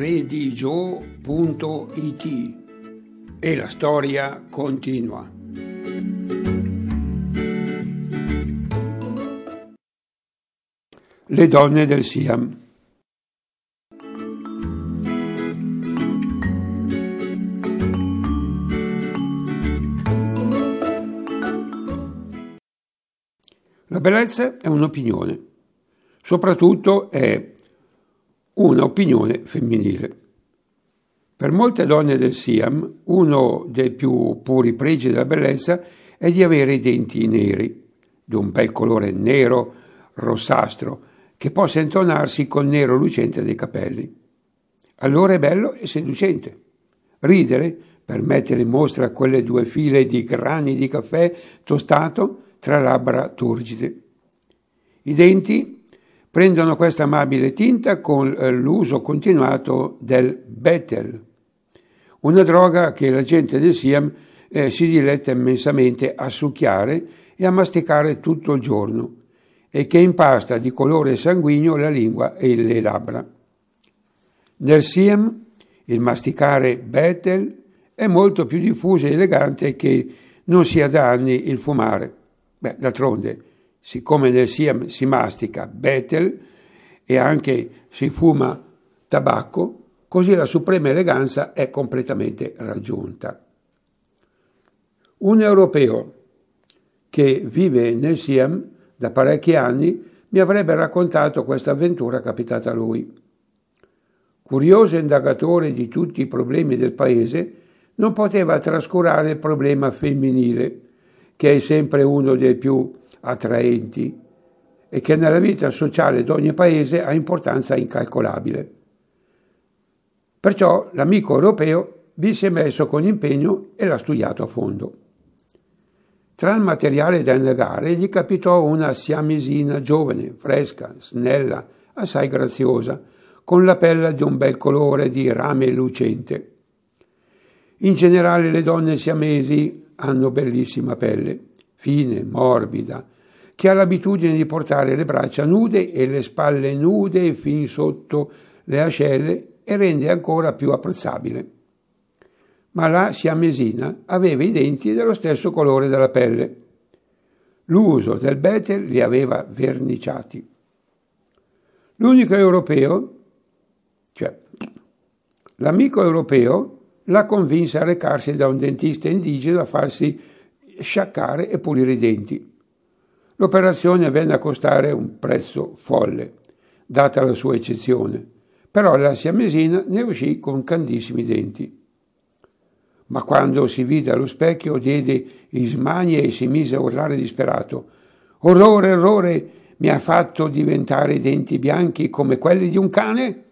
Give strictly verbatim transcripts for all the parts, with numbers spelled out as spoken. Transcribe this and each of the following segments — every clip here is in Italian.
redigio punto it e la storia continua. Le donne del Siam. La bellezza è un'opinione, soprattutto è un'opinione femminile. Per molte donne del Siam, uno dei più puri pregi della bellezza è di avere i denti neri, di un bel colore nero, rossastro, che possa intonarsi col nero lucente dei capelli. Allora è bello e seducente. Ridere per mettere in mostra quelle due file di grani di caffè tostato tra labbra turgide. I denti prendono questa amabile tinta con l'uso continuato del Betel, una droga che la gente del Siam eh, si diletta immensamente a succhiare e a masticare tutto il giorno e che impasta di colore sanguigno la lingua e le labbra. Nel Siam il masticare Betel è molto più diffuso e elegante che non sia da anni il fumare. Beh, d'altronde, siccome nel Siam si mastica Betel e anche si fuma tabacco, così la suprema eleganza è completamente raggiunta. Un europeo che vive nel Siam da parecchi anni mi avrebbe raccontato questa avventura capitata a lui. Curioso indagatore di tutti i problemi del paese, non poteva trascurare il problema femminile, che è sempre uno dei più attraenti e che nella vita sociale di ogni paese ha importanza incalcolabile. Perciò l'amico europeo vi si è messo con impegno e l'ha studiato a fondo. Tra il materiale da indagare gli capitò una siamesina giovane, fresca, snella, assai graziosa, con la pelle di un bel colore di rame lucente. In generale le donne siamesi hanno bellissima pelle, fine, morbida, che ha l'abitudine di portare le braccia nude e le spalle nude fin sotto le ascelle e rende ancora più apprezzabile. Ma la siamesina aveva i denti dello stesso colore della pelle. L'uso del Betel li aveva verniciati. L'unico europeo, cioè l'amico europeo, la convinse a recarsi da un dentista indigeno a farsi sciaccare e pulire i denti. L'operazione venne a costare un prezzo folle, data la sua eccezione, però la siamesina ne uscì con candissimi denti. Ma quando si vide allo specchio diede in smanie e si mise a urlare disperato: «Orrore, errore, mi ha fatto diventare i denti bianchi come quelli di un cane?»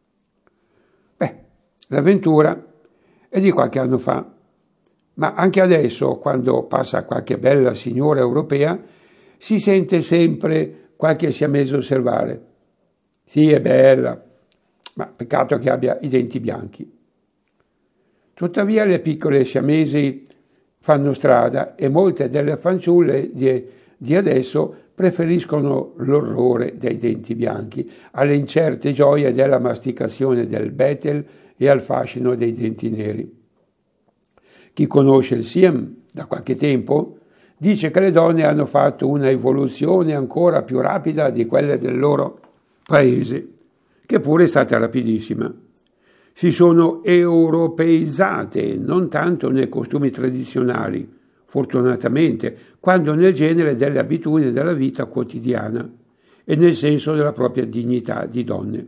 Beh, l'avventura è di qualche anno fa, ma anche adesso, quando passa qualche bella signora europea, si sente sempre qualche siamese osservare: «Sì, è bella, ma peccato che abbia i denti bianchi». Tuttavia le piccole siamesi fanno strada e molte delle fanciulle di, di adesso preferiscono l'orrore dei denti bianchi alle incerte gioie della masticazione del Betel e al fascino dei denti neri. Chi conosce il Siam da qualche tempo dice che le donne hanno fatto una evoluzione ancora più rapida di quelle del loro paese, che pure è stata rapidissima. Si sono europeizzate, non tanto nei costumi tradizionali, fortunatamente, quanto nel genere delle abitudini della vita quotidiana e nel senso della propria dignità di donne.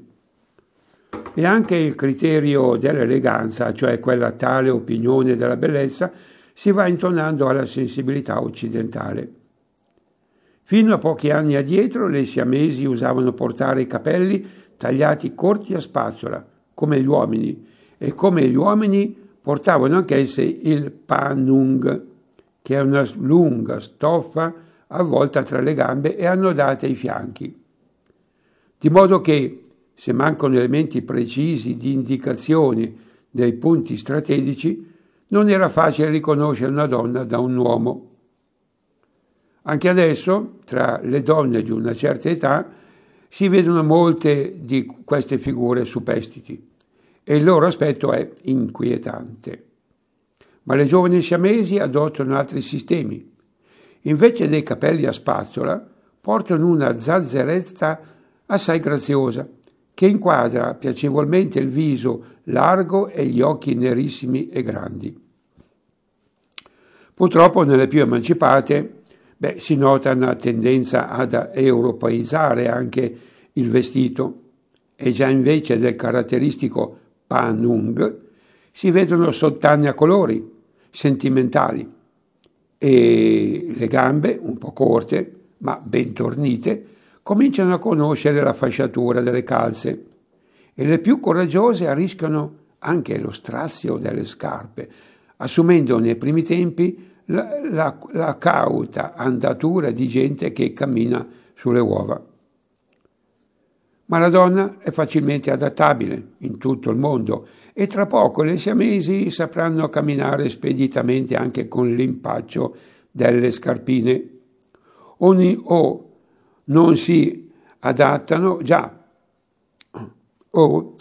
E anche il criterio dell'eleganza, cioè quella tale opinione della bellezza, si va intonando alla sensibilità occidentale. Fino a pochi anni addietro le siamesi usavano portare i capelli tagliati corti a spazzola, come gli uomini, e come gli uomini portavano anch'esse il panung, che è una lunga stoffa avvolta tra le gambe e annodata ai fianchi. Di modo che, se mancano elementi precisi di indicazione dei punti strategici, non era facile riconoscere una donna da un uomo. Anche adesso, tra le donne di una certa età, si vedono molte di queste figure superstiti e il loro aspetto è inquietante. Ma le giovani siamesi adottano altri sistemi. Invece dei capelli a spazzola, portano una zazzeretta assai graziosa, che inquadra piacevolmente il viso largo e gli occhi nerissimi e grandi. Purtroppo nelle più emancipate beh, si nota una tendenza ad europeizzare anche il vestito e già invece del caratteristico panung si vedono sottane a colori sentimentali e le gambe, un po' corte ma ben tornite, cominciano a conoscere la fasciatura delle calze e le più coraggiose arrischiano anche lo strazio delle scarpe, assumendo nei primi tempi la, la, la cauta andatura di gente che cammina sulle uova. Ma la donna è facilmente adattabile in tutto il mondo e tra poco le siamesi sapranno camminare speditamente anche con l'impaccio delle scarpine. Ogni o non si adattano già o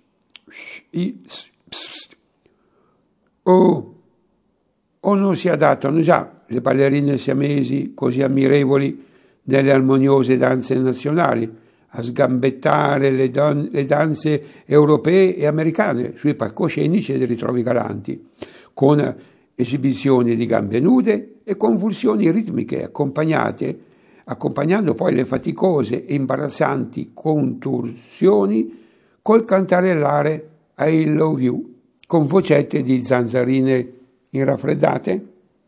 o o non si adattano già le ballerine siamesi così ammirevoli nelle armoniose danze nazionali a sgambettare le, don- le danze europee e americane sui palcoscenici dei ritrovi galanti, con esibizioni di gambe nude e convulsioni ritmiche accompagnate, accompagnando poi le faticose e imbarazzanti contorsioni col cantarellare I love you, con vocette di zanzarine irraffreddate.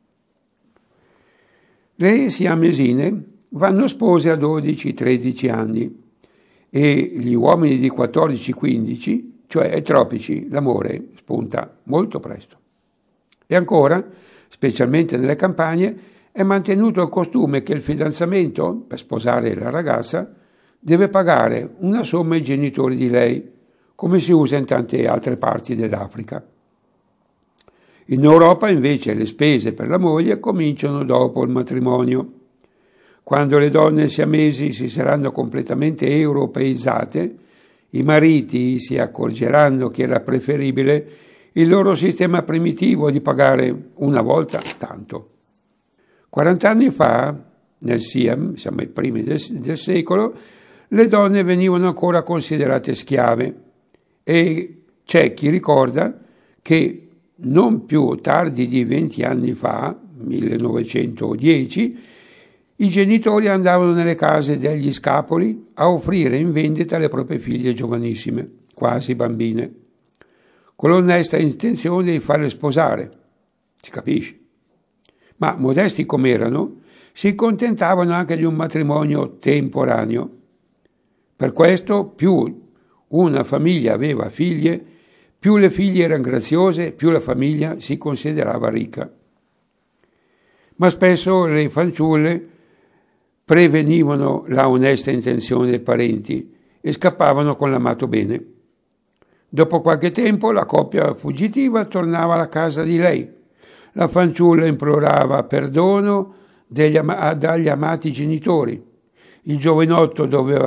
Le siamesine vanno spose a dodici tredici anni e gli uomini di quattordici quindici, cioè ai tropici, l'amore spunta molto presto. E ancora, specialmente nelle campagne, è mantenuto il costume che il fidanzamento, per sposare la ragazza, deve pagare una somma ai genitori di lei, come si usa in tante altre parti dell'Africa. In Europa invece le spese per la moglie cominciano dopo il matrimonio. Quando le donne siamesi si saranno completamente europeizzate, i mariti si accorgeranno che era preferibile il loro sistema primitivo di pagare una volta tanto. quarant'anni fa, nel Siam, siamo ai primi del, del secolo, le donne venivano ancora considerate schiave e c'è chi ricorda che non più tardi di venti anni fa, millenovecentodieci, i genitori andavano nelle case degli scapoli a offrire in vendita le proprie figlie giovanissime, quasi bambine, con l'onesta intenzione di farle sposare, si capisce. Ma modesti come erano, si contentavano anche di un matrimonio temporaneo. Per questo più una famiglia aveva figlie, più le figlie erano graziose, più la famiglia si considerava ricca. Ma spesso le fanciulle prevenivano la onesta intenzione dei parenti e scappavano con l'amato bene. Dopo qualche tempo la coppia fuggitiva tornava alla casa di lei. La fanciulla implorava perdono degli ama- dagli amati genitori. Il giovinotto doveva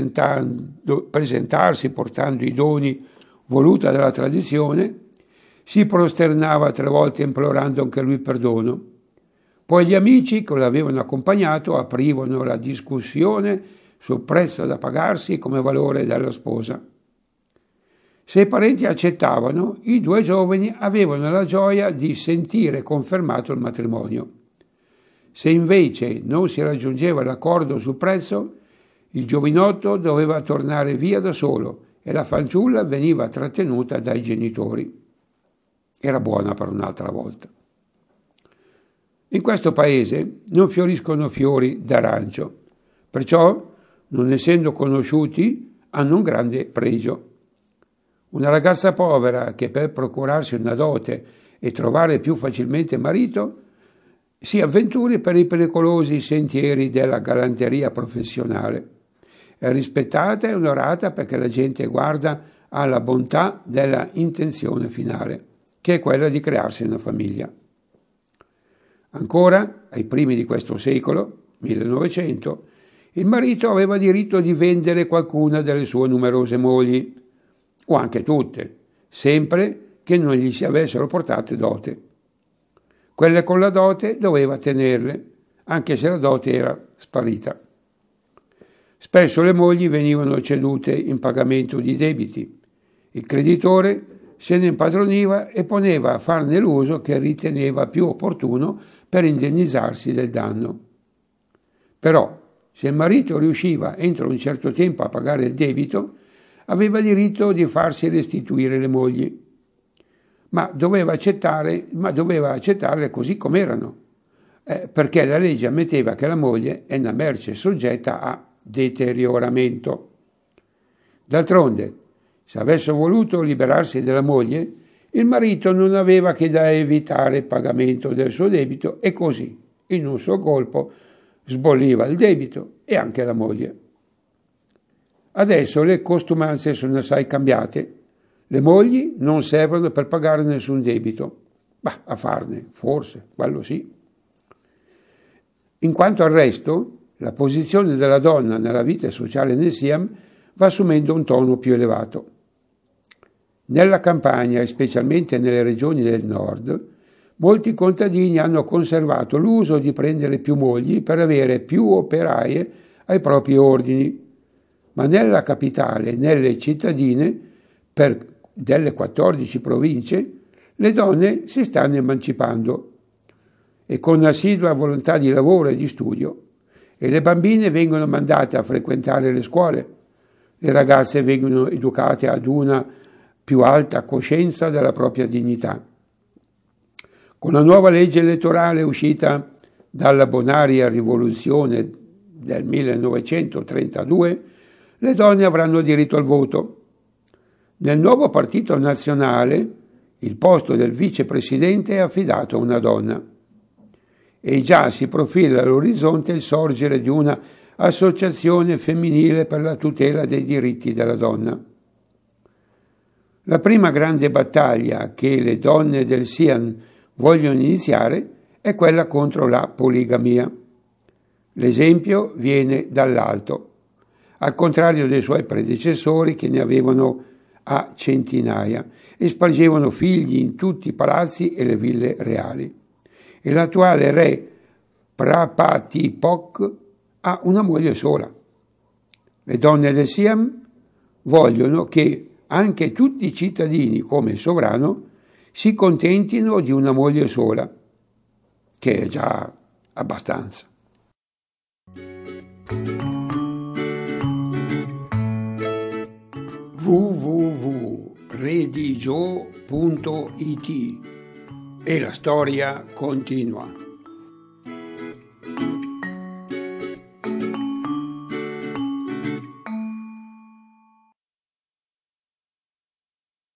presentarsi portando i doni voluta dalla tradizione, si prosternava tre volte implorando anche lui perdono. Poi gli amici che l'avevano accompagnato aprivano la discussione sul prezzo da pagarsi come valore della sposa. Se i parenti accettavano, i due giovani avevano la gioia di sentire confermato il matrimonio. Se invece non si raggiungeva l'accordo sul prezzo, il giovinotto doveva tornare via da solo e la fanciulla veniva trattenuta dai genitori. Era buona per un'altra volta. In questo paese non fioriscono fiori d'arancio, perciò, non essendo conosciuti, hanno un grande pregio. Una ragazza povera che per procurarsi una dote e trovare più facilmente marito si avventuri per i pericolosi sentieri della galanteria professionale. È rispettata e onorata perché la gente guarda alla bontà della intenzione finale, che è quella di crearsi una famiglia. Ancora, ai primi di questo secolo, millenovecento, il marito aveva diritto di vendere qualcuna delle sue numerose mogli, o anche tutte, sempre che non gli si avessero portate dote. Quelle con la dote doveva tenerle, anche se la dote era sparita. Spesso le mogli venivano cedute in pagamento di debiti. Il creditore se ne impadroniva e poneva a farne l'uso che riteneva più opportuno per indennizzarsi del danno. Però, se il marito riusciva entro un certo tempo a pagare il debito, aveva diritto di farsi restituire le mogli, ma doveva accettare, ma doveva accettarle così com'erano, eh, perché la legge ammetteva che la moglie è una merce soggetta a deterioramento. D'altronde, se avesse voluto liberarsi della moglie, il marito non aveva che da evitare il pagamento del suo debito e così, in un solo colpo, sbolliva il debito e anche la moglie. Adesso le costumanze sono assai cambiate. Le mogli non servono per pagare nessun debito. Bah, a farne, forse, quello sì. In quanto al resto, la posizione della donna nella vita sociale nel Siam va assumendo un tono più elevato. Nella campagna, e specialmente nelle regioni del nord, molti contadini hanno conservato l'uso di prendere più mogli per avere più operaie ai propri ordini, ma nella capitale e nelle cittadine per delle quattordici province le donne si stanno emancipando e con assidua volontà di lavoro e di studio, e le bambine vengono mandate a frequentare le scuole, le ragazze vengono educate ad una più alta coscienza della propria dignità. Con la nuova legge elettorale uscita dalla bonaria rivoluzione del millenovecentotrentadue, le donne avranno diritto al voto. Nel nuovo partito nazionale il posto del vicepresidente è affidato a una donna e già si profila all'orizzonte il sorgere di una associazione femminile per la tutela dei diritti della donna. La prima grande battaglia che le donne del Siam vogliono iniziare è quella contro la poligamia. L'esempio viene dall'alto, al contrario dei suoi predecessori che ne avevano a centinaia e spargevano figli in tutti i palazzi e le ville reali. E l'attuale re Prapatipok ha una moglie sola. Le donne del Siam vogliono che anche tutti i cittadini, come il sovrano, si contentino di una moglie sola, che è già abbastanza. w w w punto redigio punto it E la storia continua.